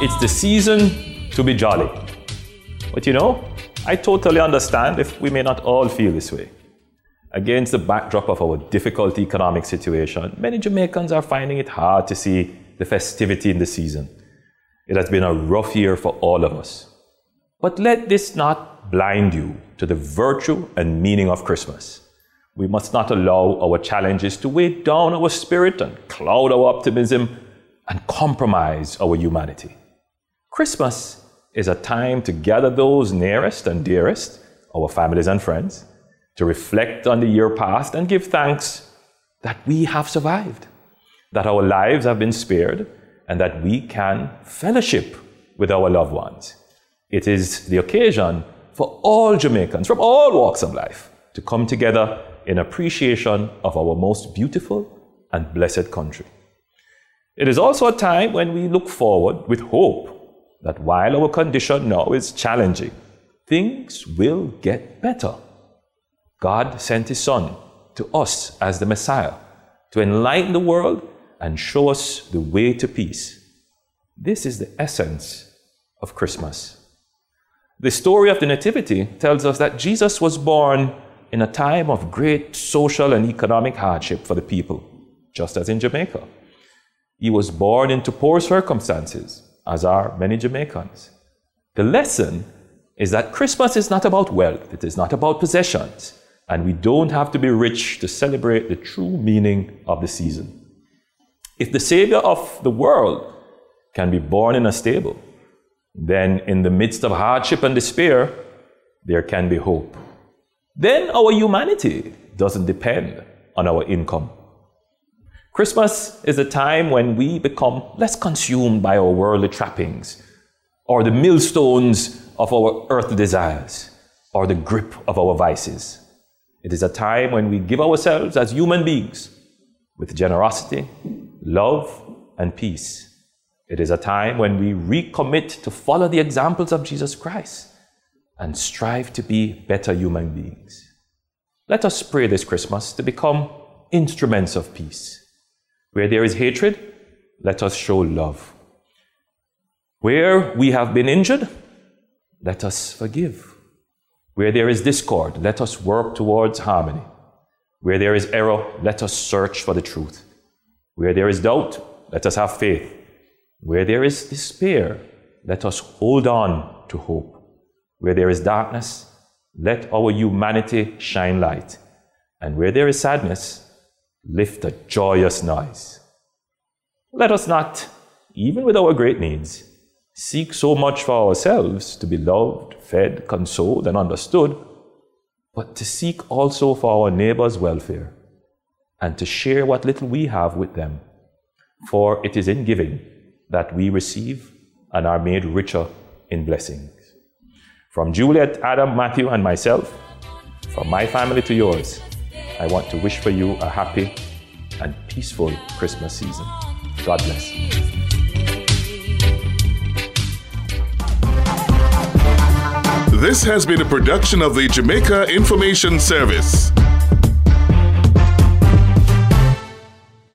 It's the season to be jolly. But I totally understand if we may not all feel this way. Against the backdrop of our difficult economic situation, many Jamaicans are finding it hard to see the festivity in the season. It has been a rough year for all of us. But let this not blind you to the virtue and meaning of Christmas. We must not allow our challenges to weigh down our spirit and cloud our optimism and compromise our humanity. Christmas is a time to gather those nearest and dearest, our families and friends, to reflect on the year past and give thanks that we have survived, that our lives have been spared, and that we can fellowship with our loved ones. It is the occasion for all Jamaicans from all walks of life to come together in appreciation of our most beautiful and blessed country. It is also a time when we look forward with hope that while our condition now is challenging, things will get better. God sent His Son to us as the Messiah to enlighten the world and show us the way to peace. This is the essence of Christmas. The story of the Nativity tells us that Jesus was born in a time of great social and economic hardship for the people, just as in Jamaica. He was born into poor circumstances, as are many Jamaicans. The lesson is that Christmas is not about wealth, it is not about possessions, and we don't have to be rich to celebrate the true meaning of the season. If the Savior of the world can be born in a stable, then in the midst of hardship and despair, there can be hope. Then our humanity doesn't depend on our income. Christmas is a time when we become less consumed by our worldly trappings, or the millstones of our earthly desires, or the grip of our vices. It is a time when we give ourselves as human beings with generosity, love, and peace. It is a time when we recommit to follow the examples of Jesus Christ and strive to be better human beings. Let us pray this Christmas to become instruments of peace. Where there is hatred, let us show love. Where we have been injured, let us forgive. Where there is discord, let us work towards harmony. Where there is error, let us search for the truth. Where there is doubt, let us have faith. Where there is despair, let us hold on to hope. Where there is darkness, let our humanity shine light. And where there is sadness, lift a joyous noise. Let us not, even with our great needs, seek so much for ourselves to be loved, fed, consoled, and understood, but to seek also for our neighbor's welfare and to share what little we have with them. For it is in giving that we receive and are made richer in blessings. From Juliet, Adam, Matthew, and myself, from my family to yours, I want to wish for you a happy and peaceful Christmas season. God bless. This has been a production of the Jamaica Information Service.